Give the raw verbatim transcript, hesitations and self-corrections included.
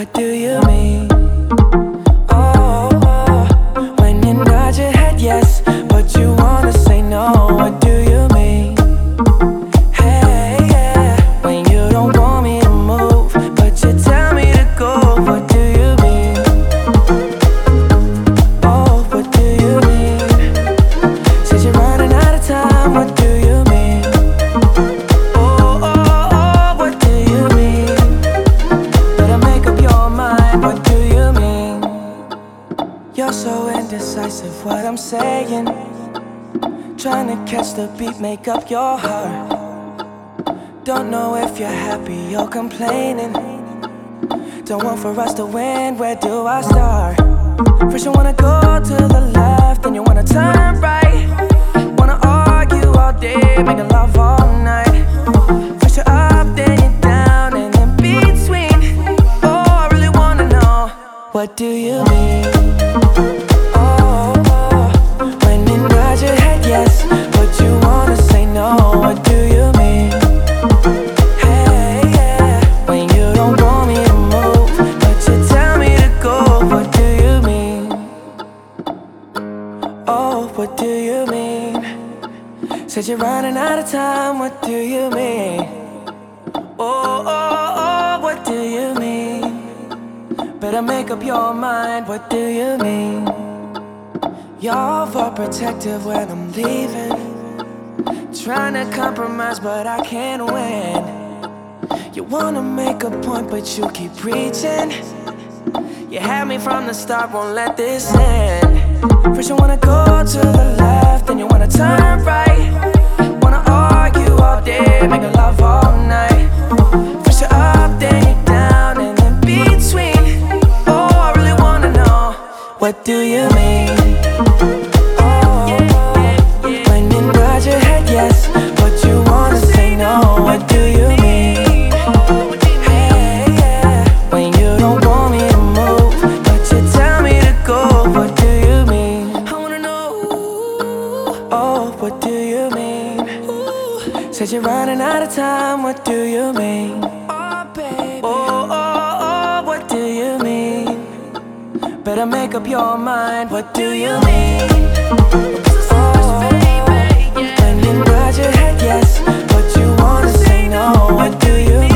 What do you mean? Oh, oh, when you nod your head yes, but you wanna say no. What do you mean? Hey, yeah, when you don't want me to move, but you tell me to go. What do you mean? Oh, what do you mean? Said you're running out of time. What do you mean? Oh, oh, oh, what do you mean? Better make up your mind. What do you mean? You're so indecisive, what I'm saying. Trying to catch the beat, make up your heart. Don't know if you're happy or complaining. Don't want for us to win, where do I start? First you wanna go to the left, then you wanna turn right. Wanna argue all day, making love all night. First you're up, then you're down, and in between. Oh, I really wanna know, what do you mean? Oh, oh, when you nod your head yes, but you wanna say no. What do you mean? Hey, yeah, when you don't want me to move, but you tell me to go. What do you mean? Oh, what do you mean? Said you're running out of time. What do you mean? Oh, oh, oh, what do you mean? Better make up your mind. What do you mean? You're overprotective when I'm leaving. Trying to compromise, but I can't win. You wanna make a point, but you keep preaching. You had me from the start, won't let this end. First you wanna go to the left, then you wanna turn right. Wanna argue all day, making love all night. First you're up, then you're down, and in between. Oh, I really wanna know, what do you mean? Oh, when you nod your head yes, but you wanna say no. What do you mean? Hey, yeah, when you don't want me to move, but you tell me to go. What do you mean? I wanna know. Oh, what do you mean? Said you're running out of time. What do you mean? Oh, baby. Oh, oh, oh, what do you mean? Better make up your mind. What do you mean? Oh, when you nod your head yes, but you wanna say no. What do you mean?